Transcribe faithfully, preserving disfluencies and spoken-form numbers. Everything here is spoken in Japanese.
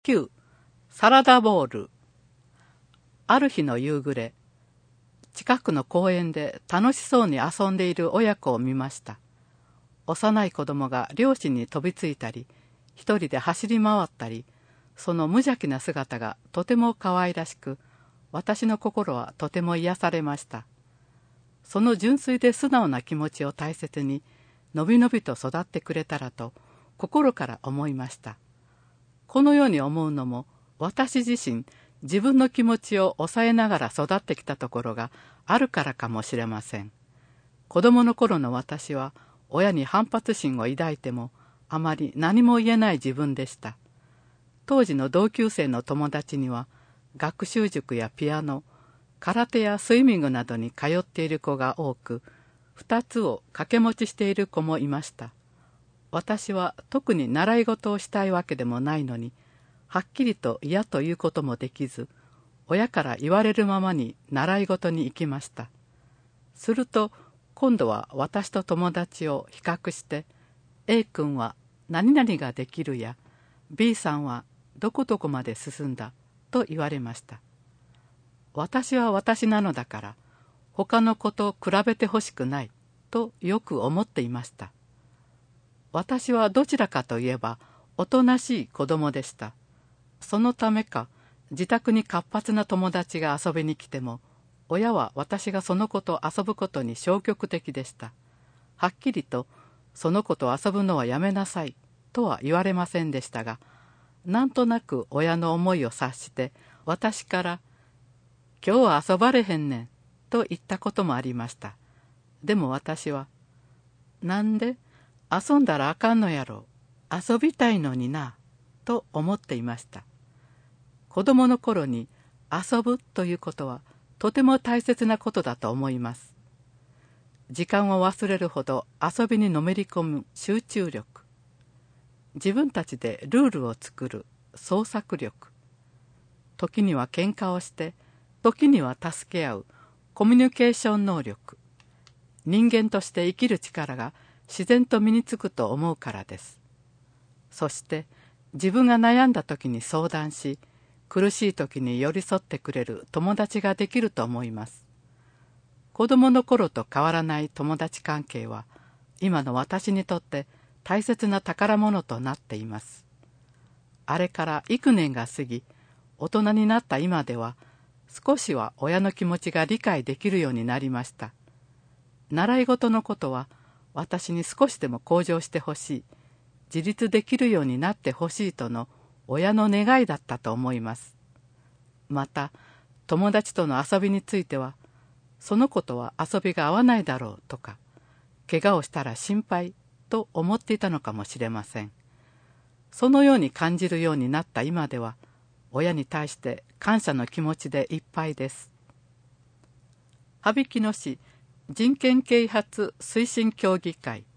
きゅう. サラダボール。ある日の夕暮れ、近くの公園で楽しそうに遊んでいる親子を見ました。幼い子供が両親に飛びついたり、一人で走り回ったり、その無邪気な姿がとても可愛らしく、私の心はとても癒されました。その純粋で素直な気持ちを大切に、のびのびと育ってくれたらと心から思いました。このように思うのも、私自身自分の気持ちを抑えながら育ってきたところがあるからかもしれません。子供の頃の私は親に反発心を抱いてもあまり何も言えない自分でした。当時の同級生の友達には学習塾やピアノ、空手やスイミングなどに通っている子が多く、二つを掛け持ちしている子もいました。私は特に習い事をしたいわけでもないのに、はっきりと嫌ということもできず、親から言われるままに習い事に行きました。すると、今度は私と友達を比較して、A 君は何々ができるや、B さんはどこどこまで進んだと言われました。私は私なのだから、他の子と比べてほしくないとよく思っていました。私はどちらかといえばおとなしい子供でした。そのためか、自宅に活発な友達が遊びに来ても、親は私がその子と遊ぶことに消極的でした。はっきりと、その子と遊ぶのはやめなさいとは言われませんでしたが、なんとなく親の思いを察して、私から、今日は遊ばれへんねんと言ったこともありました。でも私は、なんで遊んだらあかんのやろ、遊びたいのにな、と思っていました。子供の頃に遊ぶということはとても大切なことだと思います。時間を忘れるほど遊びにのめり込む集中力、自分たちでルールを作る創作力、時には喧嘩をして時には助け合うコミュニケーション能力、人間として生きる力が自然と身につくと思うからです。そして自分が悩んだ時に相談し、苦しい時に寄り添ってくれる友達ができると思います。子供の頃と変わらない友達関係は、今の私にとって大切な宝物となっています。あれから幾年が過ぎ、大人になった今では、少しは親の気持ちが理解できるようになりました。習い事のことは、私に少しでも向上してほしい、自立できるようになってほしいとの親の願いだったと思います。また、友達との遊びについては、その子とは遊びが合わないだろうとか、怪我をしたら心配と思っていたのかもしれません。そのように感じるようになった今では、親に対して感謝の気持ちでいっぱいです。羽曳野市人権啓発推進協議会